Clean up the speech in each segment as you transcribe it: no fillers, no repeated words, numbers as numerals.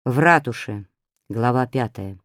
В ратуше. Глава 5.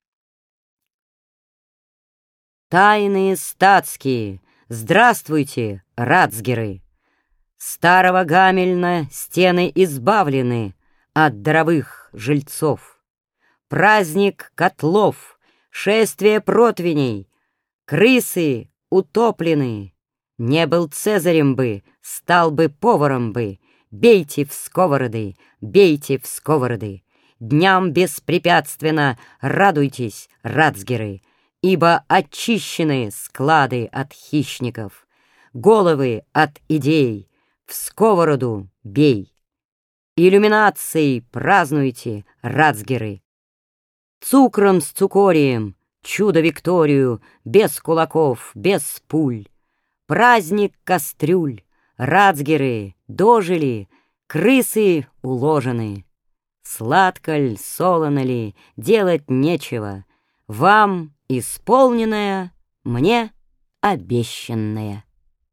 Тайные статские, здравствуйте, рацгеры! Старого Гамельна стены избавлены от даровых жильцов. Праздник котлов, шествие противней, крысы утоплены. Не был цезарем бы, стал бы поваром бы. Бейте в сковороды, бейте в сковороды. Дням беспрепятственно радуйтесь, рацгеры, ибо очищены склады от хищников, головы от идей, в сковороду бей. Иллюминацией празднуйте, рацгеры. Цукром с цукорием, чудо-викторию, без кулаков, без пуль. Праздник кастрюль, рацгеры дожили, крысы уложены. Сладко ль, солоно ли, делать нечего. Вам исполненное, мне обещанное.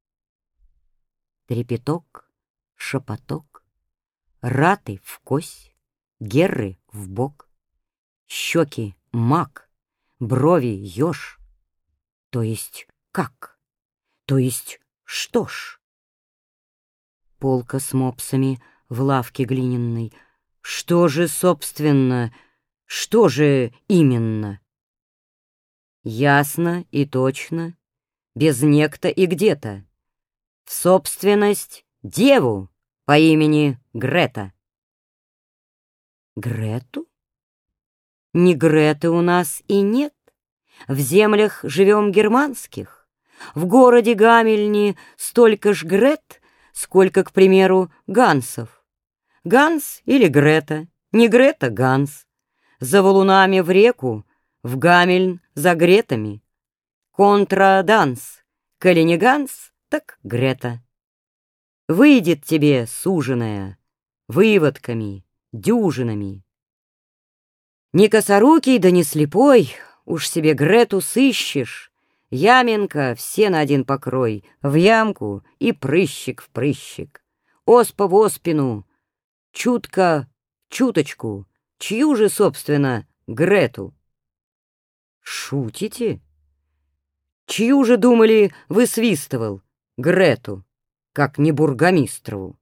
Трепеток, шепоток, раты в кость, герры в бок, щеки мак, брови еж. То есть как? То есть что ж? Полка с мопсами в лавке глиняной. Что же, собственно, что же именно? Ясно и точно, без некто и где-то. В собственность деву по имени Грета. Грету? Ни Греты у нас и нет. В землях живем германских. В городе Гамельне столько ж Грет, сколько, к примеру, Гансов. Ганс или Грета, не Грета, Ганс. За валунами в реку, в Гамельн за Гретами. Контраданс, коли не Ганс, так Грета. Выйдет тебе суженая, выводками, дюжинами. Не косорукий, да не слепой, уж себе Грету сыщешь. Яминка все на один покрой, в ямку и прыщик в прыщик. Оспа в оспину, чутко, чуточку, чью же, собственно, Грету? Шутите? Чью же, думали, высвистывал Грету, как не бургомистрову?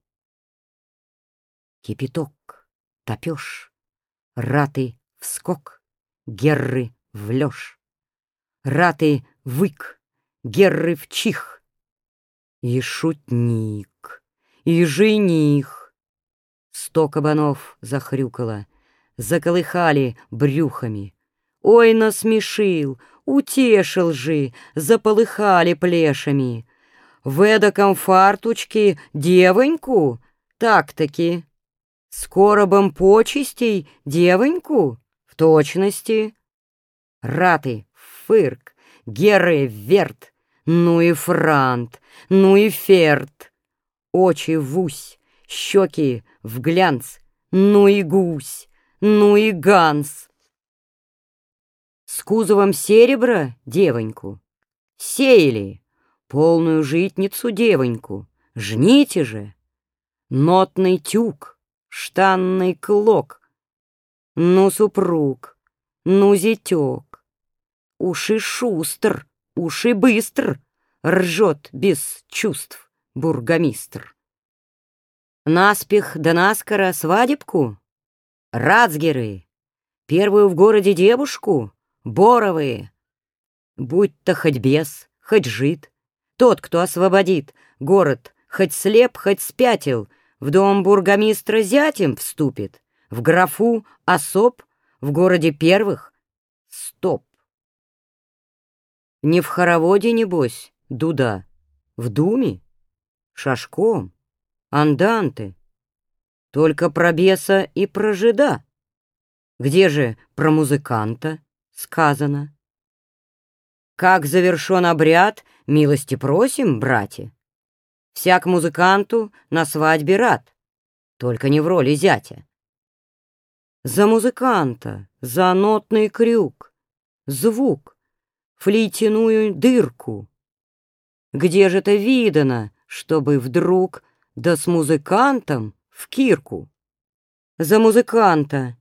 Кипяток, топеж, раты вскок, герры в лёж, раты вык, герры в чих, и шутник, и жених. 100 кабанов захрюкало, заколыхали брюхами. Ой, насмешил, утешил же, заполыхали плешами. В эдаком фартучке девоньку, так-таки. С коробом почестей девоньку, в точности. Раты, фырк, геры, верт, ну и франт, ну и ферт. Очи вусь, щеки в глянц, ну и гусь, ну и ганс. С кузовом серебра девоньку сеяли, полную житницу девоньку, жните же. Нотный тюк, штанный клок, ну супруг, ну зятек. Уши шустр, уши быстр, ржет без чувств бургомистр. Наспех да наскоро свадебку? Рацгеры, первую в городе девушку? Боровые. Будь-то хоть бес, хоть жид, тот, кто освободит город, хоть слеп, хоть спятил, в дом бургомистра зятем вступит, в графу особ, в городе первых. Стоп. Не в хороводе, небось, дуда, в думе, шашком. Анданты. Только про беса и про жида. Где же про музыканта сказано? Как завершен обряд, милости просим, братья. Всяк музыканту на свадьбе рад, только не в роли зятя. За музыканта, за нотный крюк, звук, флейтяную дырку. Где же это видано, чтобы вдруг да с музыкантом в кирку? За музыканта,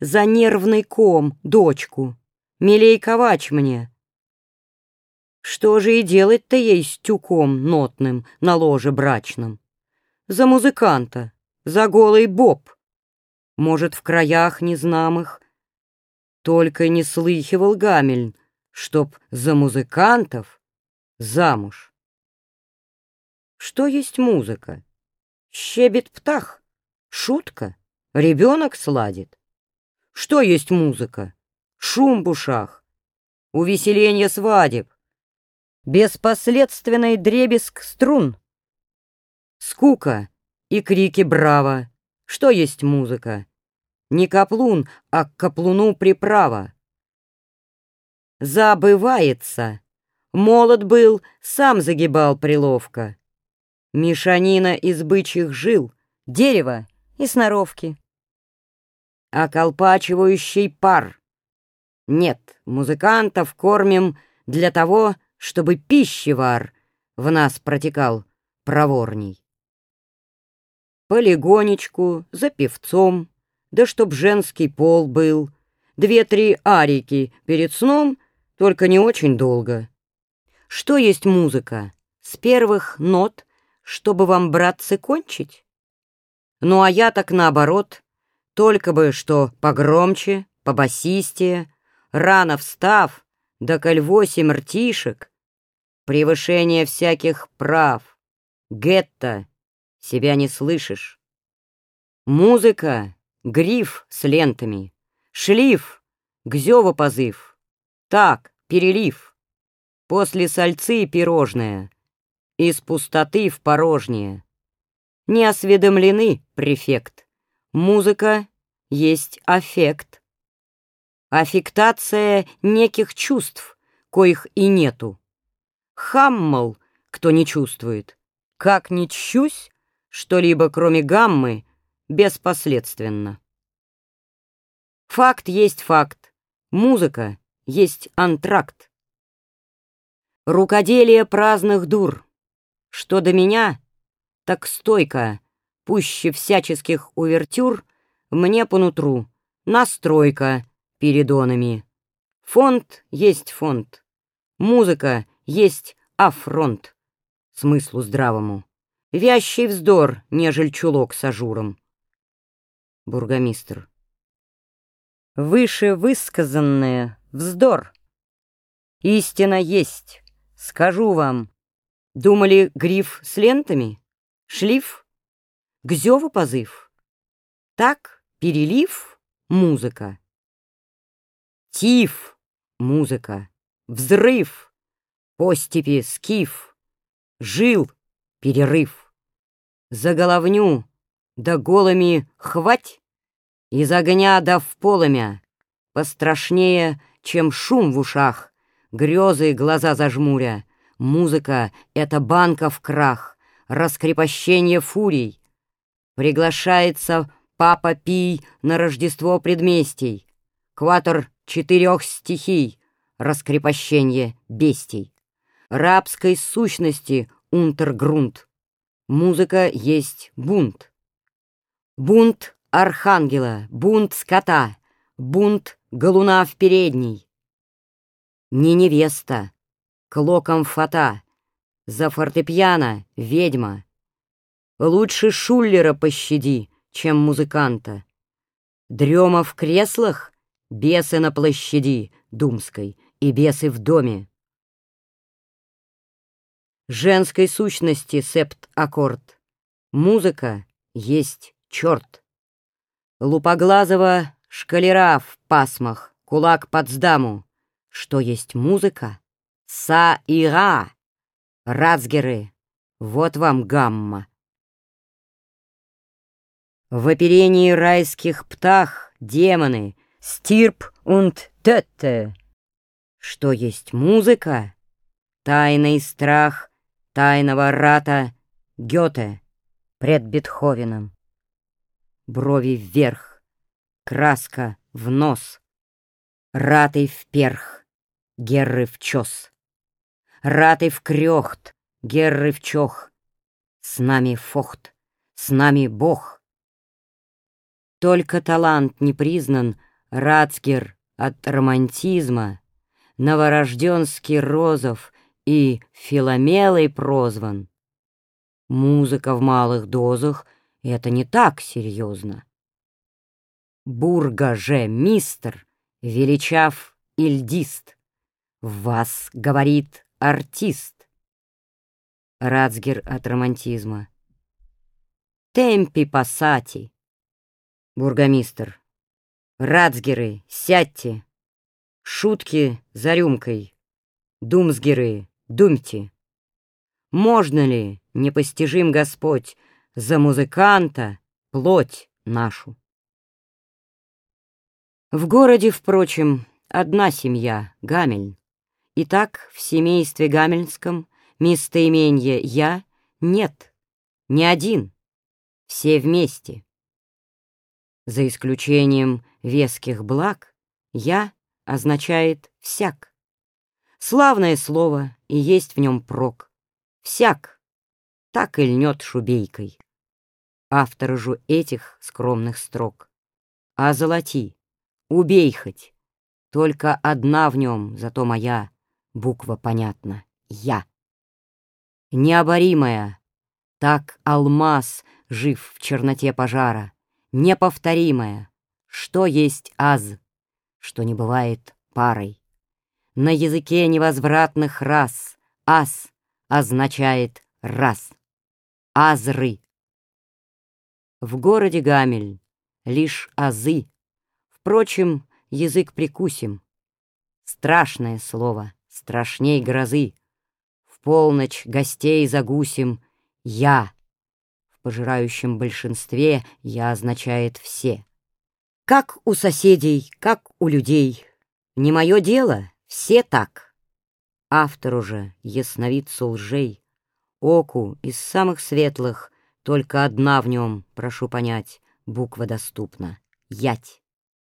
за нервный ком дочку, милей ковач мне. Что же и делать-то ей с тюком нотным на ложе брачном? За музыканта, за голый боб. Может, в краях незнамых только не слыхивал Гамельн, чтоб за музыкантов замуж. Что есть музыка? Щебет птах, шутка, ребенок сладит. Что есть музыка? Шум в ушах, увеселенье свадеб, беспоследственный дребезг струн, скука и крики браво. Что есть музыка? Не каплун, а к каплуну приправа. Забывается. Молод был, сам загибал приловко. Мешанина из бычьих жил, дерева и сноровки. Околпачивающий пар. Нет, музыкантов кормим для того, чтобы пищевар в нас протекал проворней. Полегонечку, за певцом, да чтоб женский пол был, 2-3 арики перед сном, только не очень долго. Что есть музыка? С первых нот, чтобы вам, братцы, кончить? Ну, а я так наоборот, только бы что погромче, побасистее, рано встав, да коль 8 ртишек, превышение всяких прав, гетто, себя не слышишь. Музыка — гриф с лентами, шлиф — к зёву позыв, так, перелив, после сальцы пирожное, из пустоты в порожнее. Не осведомлены, префект, музыка есть аффект. Аффектация неких чувств, коих и нету. Хаммал, кто не чувствует, как ни чусь, что-либо кроме гаммы беспоследственно. Факт есть факт, музыка есть антракт. Рукоделие праздных дур. Что до меня, так стойка, пуще всяческих увертюр, мне по нутру, настройка передонами. Фонд есть фонд, музыка есть афронт смыслу здравому. Вящий вздор, нежель чулок с ажуром. Бургомистр. Выше высказанное вздор. Истина есть, скажу вам. Думали, гриф с лентами? Шлиф? К зёву позыв? Так, перелив — музыка. Тиф — музыка. Взрыв — постепи скиф. Жил — перерыв. За головню да голыми хвать, из огня да в полымя, пострашнее, чем шум в ушах, грезы глаза зажмуря. Музыка — это банка в крах, раскрепощение фурий. Приглашается Папа Пий на Рождество предместий, кватор 4 стихий, раскрепощение бестий. Рабской сущности унтергрунт. Музыка есть бунт. Бунт архангела, бунт скота, бунт галуна в передней. Не невеста, клоком фата, за фортепиано ведьма. Лучше Шуллера пощади, чем музыканта. Дрема в креслах, бесы на площади думской и бесы в доме. Женской сущности септ-аккорд. Музыка есть черт. Лупоглазого шкалера в пасмах, кулак Потсдаму. Что есть музыка? Са и ра. Рацгеры. Вот вам гамма. В оперении райских птах демоны Стирп und Tötte. Что есть музыка? Тайный страх тайного рата Гёте пред Бетховеном. Брови вверх, краска в нос, ратый вперх, герры в чёс, ратый в крёхт, герры в чох. С нами фохт, с нами Бог. Только талант не признан Рацгер от романтизма, новорожденский Розов и Филомелой прозван. Музыка в малых дозах — это не так серьезно. Бурга же мистер, величав ильдист, в вас говорит артист. Рацгер от романтизма. Темпи пассати. Бургомистр. Рацгеры, сядьте. Шутки за рюмкой. Думсгеры, думьте. Можно ли, непостижим Господь, за музыканта плоть нашу? В городе, впрочем, одна семья — Гамельн. Итак, в семействе гамельнском местоименья «я» нет, ни один, все вместе. За исключением веских благ «я» означает «всяк». Славное слово, и есть в нем прок. Всяк, так и льнет шубейкой. Автор же этих скромных строк. А золоти, убей хоть, только одна в нем, зато моя, буква понятна — «я». Необоримая, так алмаз жив в черноте пожара, неповторимая, что есть аз, что не бывает парой. На языке невозвратных рас аз означает раз, азры. В городе Гамельн лишь азы, впрочем, язык прикусим. Страшное слово, страшней грозы. В полночь гостей загусим «я». В пожирающем большинстве «я» означает «все». Как у соседей, как у людей. Не мое дело, все так. Автору же, ясновидцу лжей, оку из самых светлых, только одна в нем, прошу понять, буква доступна — ять.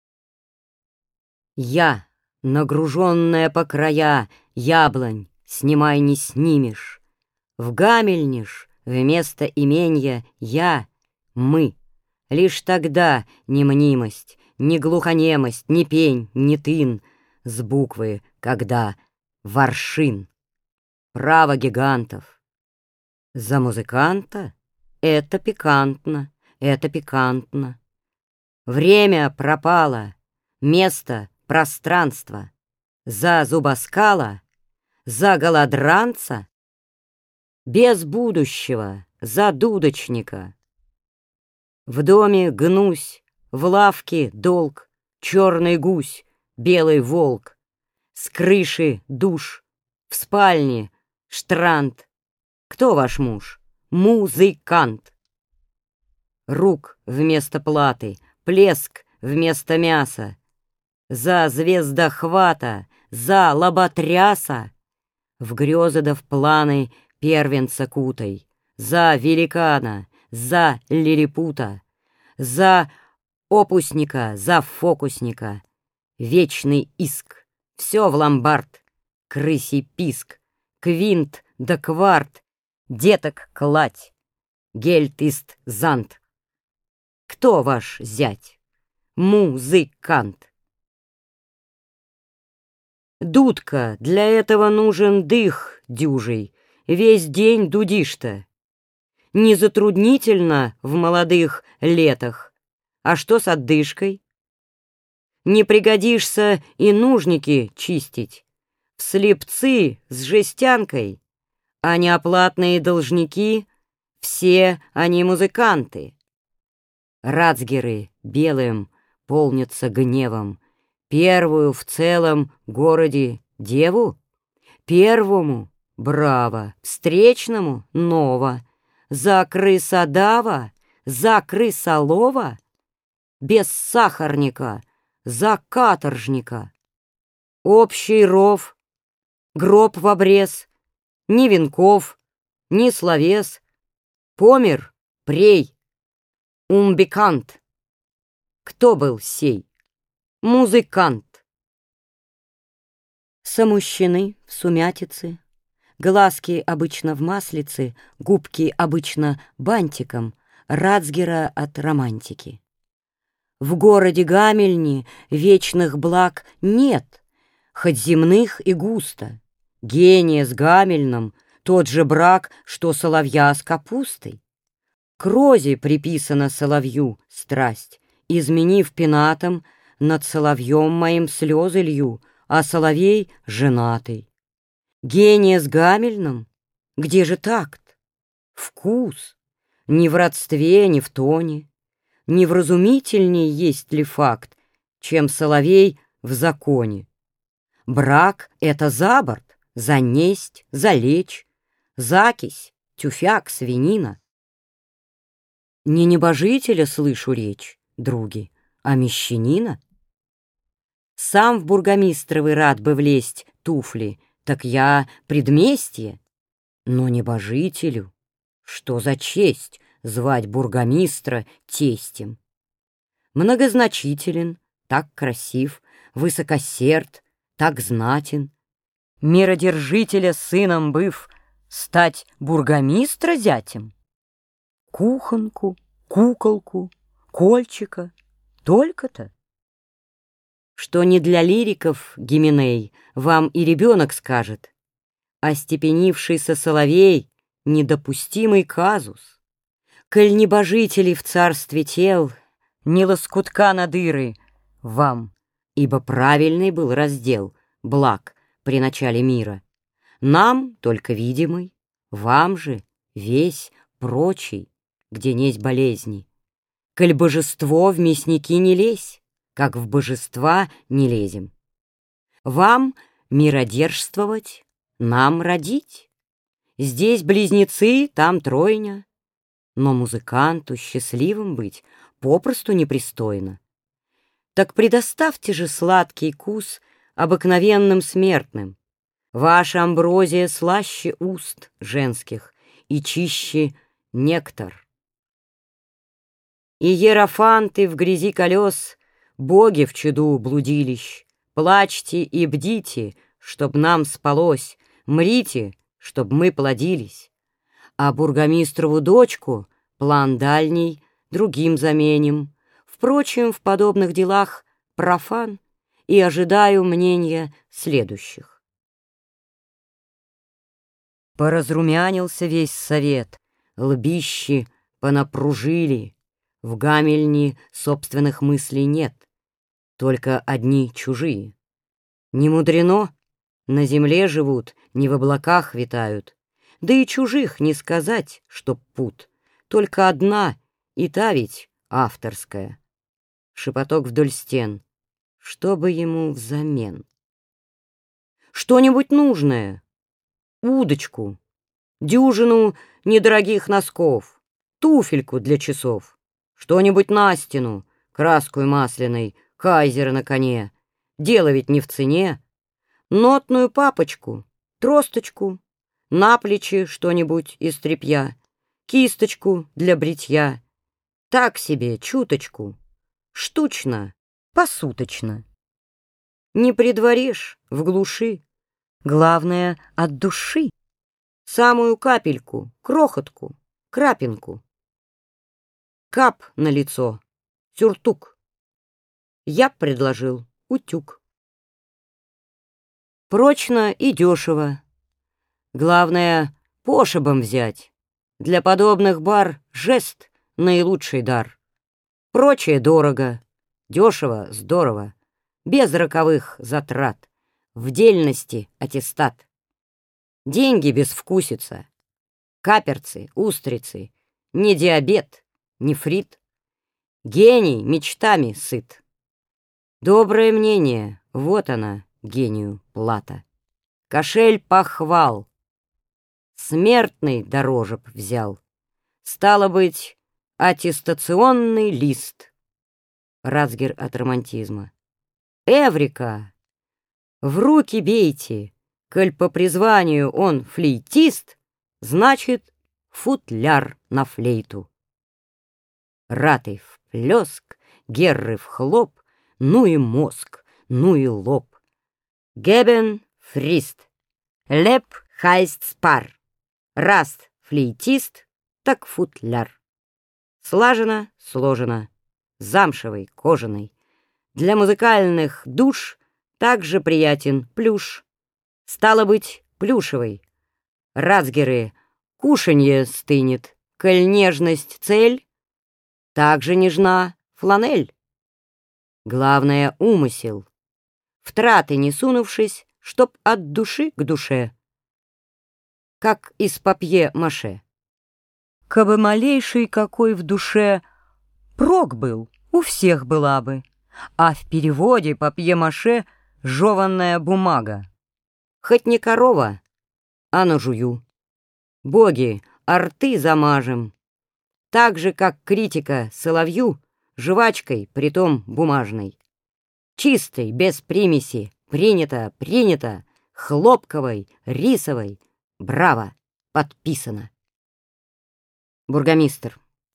Я, нагруженная по края, яблонь, снимай не снимешь. В Гамельниш вместо именья я, мы. Лишь тогда ни мнимость, ни глухонемость, ни пень, ни тын с буквы, когда воршин. Право гигантов. За музыканта это пикантно, это пикантно. Время пропало, место — пространство. За зубоскала, за голодранца, без будущего, за дудочника. В доме гнусь, в лавке долг, черный гусь, белый волк. С крыши душ, в спальне штрант. Кто ваш муж? Музыкант. Рук вместо платы, плеск вместо мяса. За звездохвата, за лоботряса. В грезы да в планы первенца кутай. За великана, за лилипута. За опусника, за фокусника. Вечный иск, все в ломбард. Крысий писк, квинт да кварт. Деток кладь, гельтист зант. Кто ваш зять? Музыкант. Дудка, для этого нужен дых дюжий, весь день дудишь-то. Не затруднительно в молодых летах, а что с отдышкой? Не пригодишься и нужники чистить, в слепцы с жестянкой, а неоплатные должники — все они музыканты. Рацгеры белым полнятся гневом, первую в целом городе деву, первому — браво, встречному — ново, за крысодава, за крысолова, без сахарника, за каторжника. Общий ров, гроб в обрез, ни венков, ни словес, помер прей, умбекант. Кто был сей? Музыкант. Самущены в сумятице, глазки обычно в маслице, губки обычно бантиком, Рацгера от романтики. В городе Гамельне вечных благ нет, хоть земных и густо. Гения с Гамельном — тот же брак, что соловья с капустой. К розе приписана соловью страсть, изменив пенатом, над соловьем моим слезы лью, а соловей женатый. Гения с Гамельном? Где же такт? Вкус? Ни в родстве, ни в тоне. Невразумительней есть ли факт, чем соловей в законе? Брак — это за борт, занесть, залечь, закись, тюфяк, свинина. Не небожителя слышу речь, други, а мещанина. Сам в бургомистровы рад бы влезть туфли, так я предместье, но небожителю. Что за честь звать бургомистра тестем? Многозначителен, так красив, высокосерд, так знатен. Миродержителя сыном быв, стать бургомистра зятем? Кухонку, куколку, кольчика, только-то? Что не для лириков, Гименей, вам и ребенок скажет. Остепенившийся соловей — недопустимый казус. Коль небожителей в царстве тел, ни лоскутка надыры вам, ибо правильный был раздел благ при начале мира. Нам только видимый, вам же весь прочий, где несть болезни. Коль божество в мясники не лезь, как в божества не лезем. Вам миродержствовать, нам родить. Здесь близнецы, там тройня. Но музыканту счастливым быть попросту непристойно. Так предоставьте же сладкий кус обыкновенным смертным. Ваша амброзия слаще уст женских и чище нектар. Иерофанты в грязи колес, боги в чаду блудилищ, плачьте и бдите, чтоб нам спалось, мрите, чтоб мы плодились. А бургомистрову дочку план дальний другим заменим. Впрочем, в подобных делах профан и ожидаю мнения следующих. Поразрумянился весь совет, лбищи понапружили. В Гамельне собственных мыслей нет, только одни чужие. Не мудрено, на земле живут, не в облаках витают. Да и чужих не сказать, чтоб пут, только одна, и та ведь авторская. Шепоток вдоль стен. Что бы ему взамен? Что-нибудь нужное. Удочку, дюжину недорогих носков, туфельку для часов, что-нибудь на стену, краску масляной, кайзера на коне. Дело ведь не в цене. Нотную папочку, тросточку, на плечи что-нибудь из тряпья, кисточку для бритья. Так себе, чуточку, штучно, посуточно. Не предваришь в глуши, главное — от души. Самую капельку, крохотку, крапинку. Кап на лицо, сюртук. Я предложил утюг. Прочно и дешево. Главное — пошибом взять. Для подобных бар жест — наилучший дар. Прочее дорого, дешево, здорово, без роковых затрат. В дельности аттестат. Деньги безвкусица, каперцы, устрицы, не диабет, не фрит. Гений мечтами сыт. Доброе мнение, вот она, гению плата. Кошель похвал. Смертный дороже б взял. Стало быть, аттестационный лист. Рацгер от романтизма. Эврика! В руки бейте, коль по призванию он флейтист, значит, футляр на флейту. Ратый в плеск, герры в хлоп, ну и мозг, ну и лоб. Гебен фрист, леп хайст спар. Раз флейтист, так футляр. Слажено, сложено, замшевый, кожаный. Для музыкальных душ также приятен плюш. Стало быть, плюшевый. Рацгеры кушанье стынет, коль нежность цель, также нежна фланель. Главное — умысел, в траты не сунувшись, чтоб от души к душе, как из папье-маше. Кабы малейший какой в душе прок был, у всех была бы, а в переводе папье-маше — жеванная бумага. Хоть не корова, а жую. Боги, а рты замажем, так же, как критика соловью, жвачкой, притом бумажной. Чистой, без примеси, принято, принято, хлопковой, рисовой, браво, подписано. Бургомистр.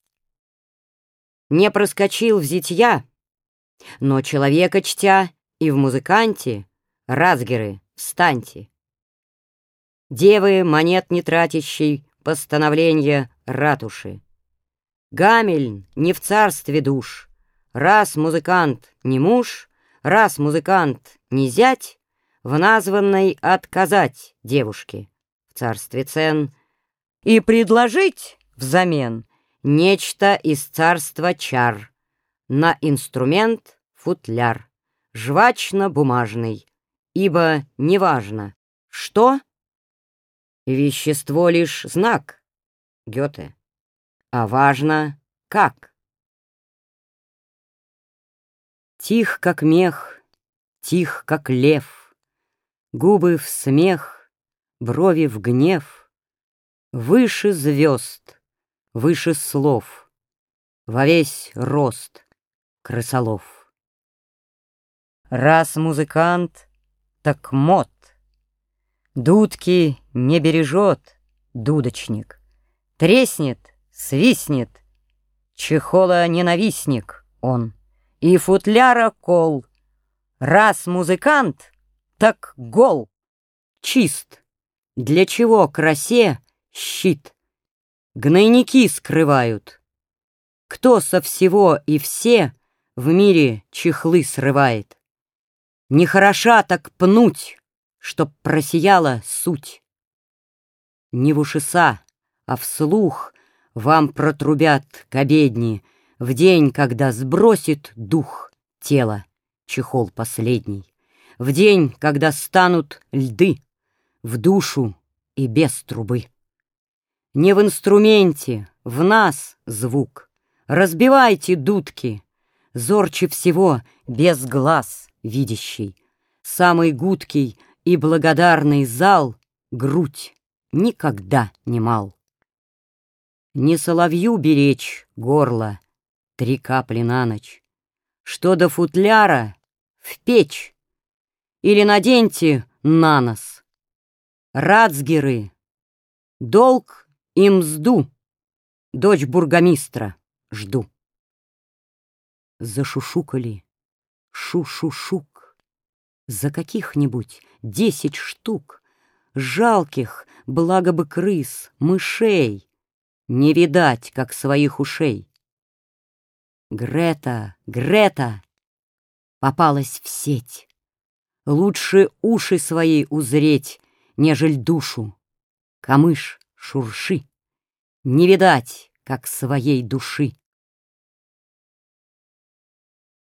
Не проскочил в зитья, но человека чтя и в музыканте, рацгеры, встаньте. Девы, монет не тратящей, постановления ратуши. Гамельн не в царстве душ. Раз музыкант не муж, раз музыкант не зять, в названной отказать девушке в царстве цен И предложить взамен нечто из царства чар, на инструмент футляр, жвачно-бумажный, ибо неважно, что вещество лишь знак, Гёте, а важно как. Тих, как мех, тих, как лев, губы в смех, брови в гнев, выше звезд, выше слов, во весь рост крысолов. раз музыкант, так мод. Дудки не бережет дудочник. Треснет, свистнет, чехола ненавистник он, и футляра кол. Раз музыкант, так гол. Чист, для чего красе щит? Гнойники скрывают. Кто со всего и все в мире чехлы срывает? Нехороша так пнуть, чтоб просияла суть. Не в ушеса, а вслух вам протрубят к обедни в день, когда сбросит дух тело, чехол последний, в день, когда станут льды в душу и без трубы. Не в инструменте, в нас звук. Разбивайте дудки, зорче всего без глаз видящий. Самый гудкий и благодарный зал грудь никогда не мал. Не соловью беречь горло 3 капли на ночь. Что до футляра — в печь или наденьте на нос. Рацгеры, долг и мзду, дочь бургомистра жду. Зашушукали, шу-шу-шук, за каких-нибудь 10 штук, жалких, благо бы крыс, мышей, не видать, как своих ушей. Грета, Грета попалась в сеть. Лучше уши свои узреть, нежель душу. Камыш, шурши, не видать, как своей души.